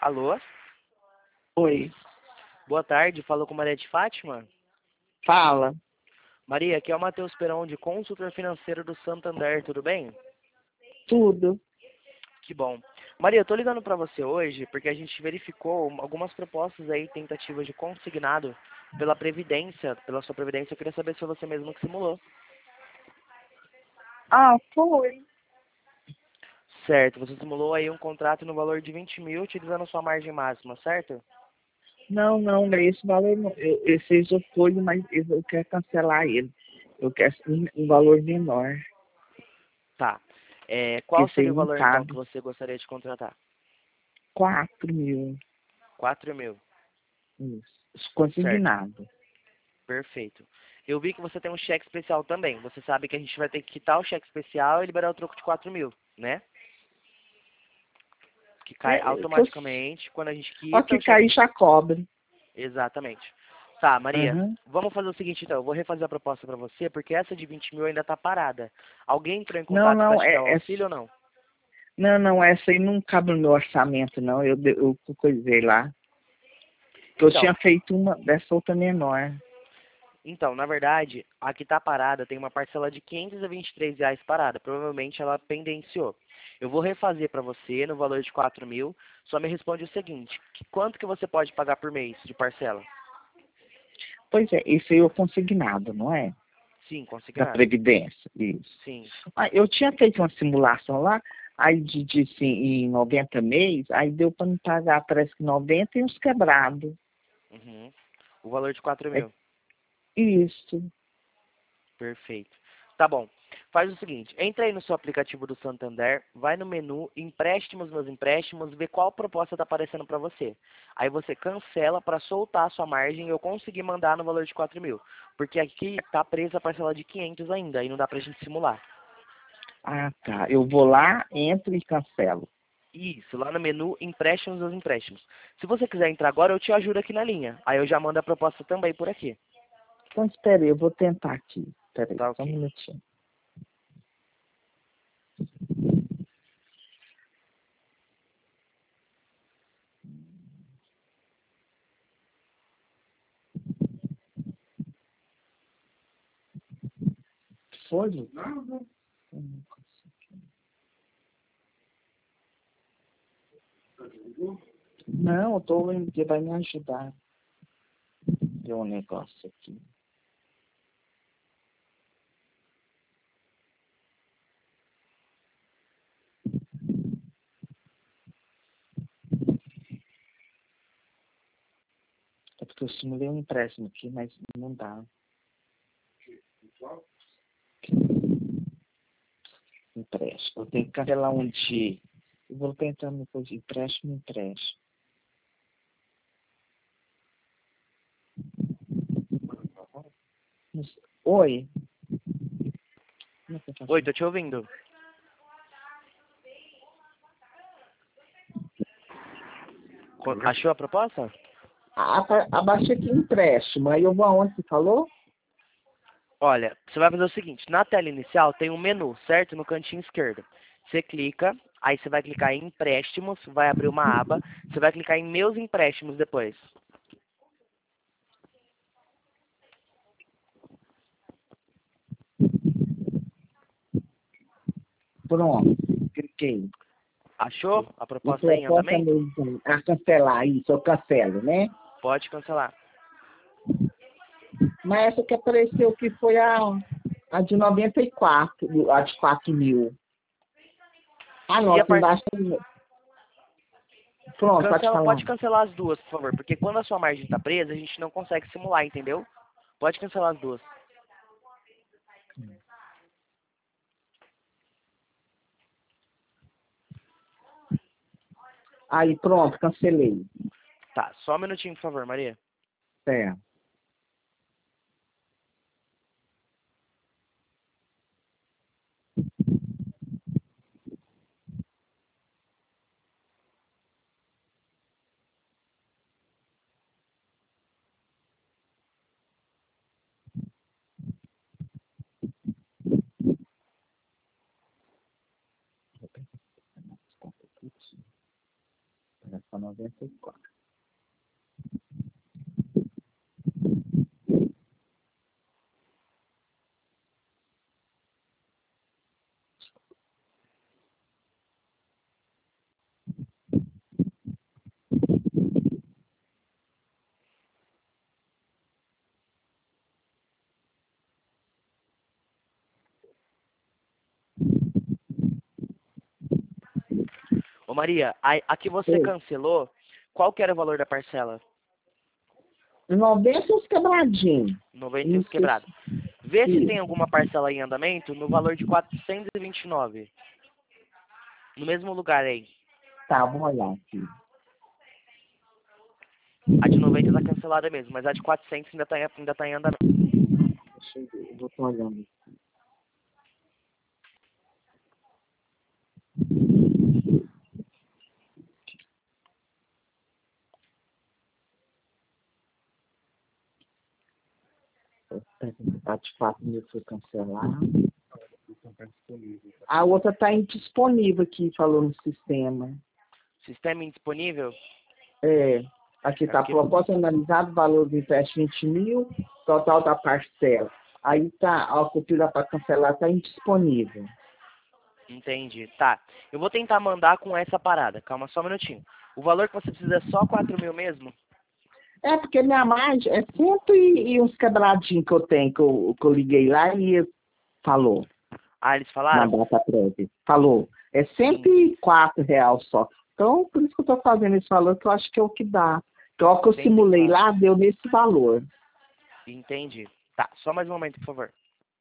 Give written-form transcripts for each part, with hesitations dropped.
Alô? Oi, Boa tarde, falou com Maria de Fátima? fala. Maria, aqui é o Matheus Perão, de consultor financeiro do Santander, tudo bem? Tudo. Que bom. Maria, eu tô ligando pra você hoje porque a gente verificou algumas propostas aí, tentativas de consignado pela Previdência, pela sua Previdência. Eu queria saber se foi você mesmo que simulou. Ah, foi. Certo, você simulou aí um contrato no valor de 20 mil, utilizando a sua margem máxima, certo? Não, esse valor, esse eu foi, mas eu quero cancelar ele. Eu quero um valor menor, Tá. que Qual esse aí seria o não valor, então, que cabe. você gostaria de contratar? 4.000, 4 mil. isso, Certo, consignado. perfeito. Eu vi que você tem um cheque especial também. Você sabe que a gente vai ter que quitar o cheque especial e liberar o troco de 4 mil, né? Que cai Que eu, automaticamente quando a gente ó, quita que o cheque. cair já cobre. Exatamente. Tá, Maria, Aham. vamos fazer o seguinte então. Eu vou refazer a proposta pra você, porque essa de 20 mil ainda tá parada. Alguém entrou em Não, contato pra não, te dar o auxílio ou não? não, essa aí não cabe no meu orçamento, não. Eu coisei lá. Que eu Então, tinha feito uma dessa outra menor. na verdade, a que tá parada tem uma parcela de R$ 523 parada. Provavelmente ela pendenciou. Eu vou refazer pra você no valor de 4 mil. Só me responde o seguinte: quanto que você pode pagar por mês de parcela? Pois é, esse aí é o consignado, não é? Sim, Da consignado. Previdência, isso. Sim. Ah, eu tinha feito uma simulação lá, aí disse em 90 meses, aí deu para me pagar, parece que 90 e uns quebrados. Uhum. O valor de 4 É mil. isso. Perfeito. Tá bom. Faz o seguinte, entra aí no seu aplicativo do Santander, vai no menu Empréstimos, meus empréstimos, vê qual proposta está aparecendo para você. Aí você cancela para soltar a sua margem e eu conseguir mandar no valor de 4 mil. Porque aqui está presa a parcela de 500 ainda, aí não dá para a gente simular. Ah, tá. Eu vou lá, entro e cancelo. Isso, lá no menu Empréstimos, meus empréstimos. Se você quiser entrar agora, eu te ajudo aqui na linha. Aí eu já mando a proposta também por aqui. Então, espera aí, eu vou tentar aqui. Espera aí, Tá só um ok. minutinho. Foi? Não consegui. Não, eu tô indo, que vai me ajudar. Deu um negócio aqui. É porque eu simulei um empréstimo aqui, mas não dá. Empréstimo. Eu tenho que cancelar um dia. Eu vou tentar uma coisa, empréstimo. Oi? Como é que eu faço Oi, isso? tô te ouvindo. Achou a proposta? Abaixa aqui empréstimo. Aí eu vou aonde você falou? Olha, você vai fazer o seguinte, na tela inicial tem um menu, certo? No cantinho esquerdo. Você clica, aí você vai clicar em empréstimos, vai abrir uma aba, você vai clicar em meus empréstimos depois. Pronto. Cliquei. Achou a E proposta aí em proposta andamento? mesmo. A cancelar isso, eu cancelo, né? Pode cancelar. Mas essa que apareceu que foi a de 94, a de 4.000. Ah, E a nossa, par... embaixo. Pronto, pode Cancela, falar. pode cancelar as duas, por favor, porque quando a sua margem está presa, a gente não consegue simular, entendeu? Pode cancelar as duas. Aí, pronto, cancelei. Tá, só um minutinho, por favor, Maria. É. 94. Ô Maria, a que você Oi. cancelou, qual que era o valor da parcela? 90 uns quebradinhos. 90 e Não uns sei quebrados. Vê se tem se... alguma parcela em andamento no valor de 429. No mesmo lugar aí. Tá, vou olhar aqui. A de 90 tá cancelada mesmo, mas a de 400 ainda tá em andamento. Deixa eu ver, eu vou estar olhando. A de 4 mil foi cancelada. A outra está indisponível aqui, falou no sistema. Sistema indisponível? É, aqui É está porque... proposta analisada, valor do empréstimo 20 mil, total da parcela. Aí tá, a cultura para cancelar está indisponível. Entendi. Tá. Eu vou tentar mandar com essa parada. Calma só um minutinho. O valor que você precisa é só 4 mil mesmo? É, porque minha margem é cento e uns quebradinhos que eu tenho, que eu liguei lá e ele falou, Ah, eles na falaram? data prévia. Falou, é R$ 104 só. Então, por isso que eu estou fazendo esse valor, que eu acho que é o que dá. Então, o que eu simulei 104. lá, deu nesse valor. Entendi. Tá, só mais um momento, por favor.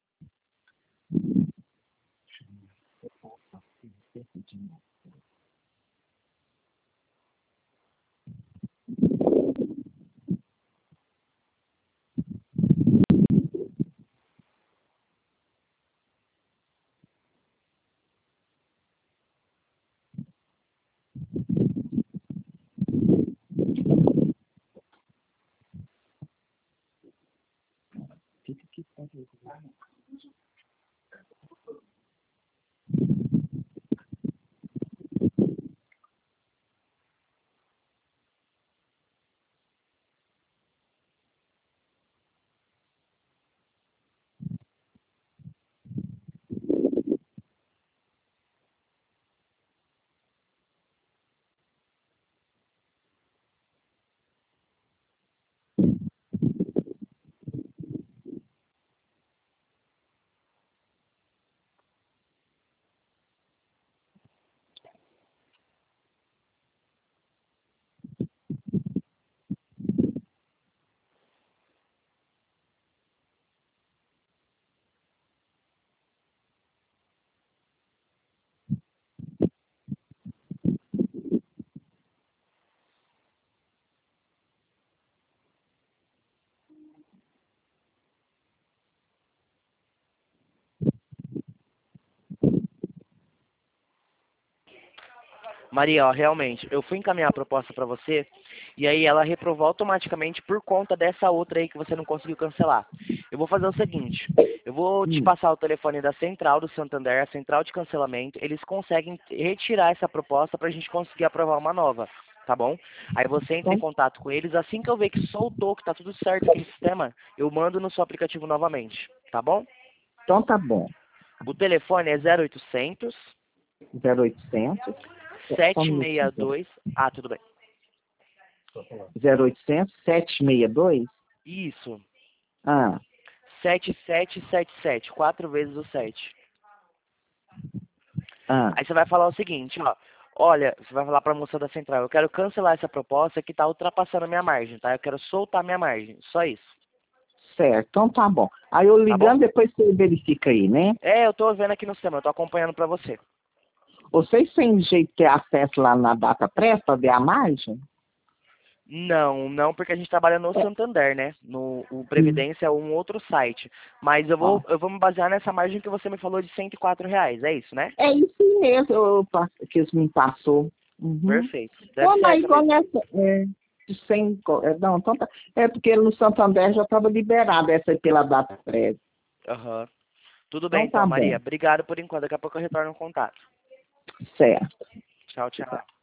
Maria, ó, realmente, eu fui encaminhar a proposta para você e aí ela reprovou automaticamente por conta dessa outra aí que você não conseguiu cancelar. Eu vou fazer o seguinte, eu vou te passar o telefone da Central do Santander, a Central de Cancelamento, eles conseguem retirar essa proposta para a gente conseguir aprovar uma nova, tá bom? Aí você entra em Então, contato com eles, assim que eu ver que soltou, que tá tudo certo aqui no sistema, eu mando no seu aplicativo novamente, tá bom? então tá bom. O telefone é 0800 0800, só um minutinho. 762. Ah, tudo bem. 0800 762. Isso. Ah, 7777, 4 vezes o 7. ah, Aí você vai falar o seguinte, ó. Olha, você vai falar pra moça da central, eu quero cancelar essa proposta que tá ultrapassando a minha margem, tá? Eu quero soltar minha margem. Só isso. certo, então tá bom. Aí eu Tá bom? ligando, depois você verifica aí, né? É, eu tô vendo aqui no sistema, eu tô acompanhando pra você. Vocês têm jeito de ter acesso lá na data pressa para ver a margem? Não, não, porque a gente trabalha no É, Santander, né? No, o sim. Previdência é um outro site. Mas eu Ó, vou me basear nessa margem que você me falou de R$ 104, é isso, né? é isso mesmo que eles me passou. Uhum. Perfeito. Deve Como ser aí essa igual mesmo. nessa, de 100, não, então tá, é porque no Santander já estava liberado essa aí pela data prévia. Aham. Tudo bem Então então, tá Maria. bom, Obrigado por enquanto. Daqui a pouco eu retorno o contato. certo. Tchau, tchau.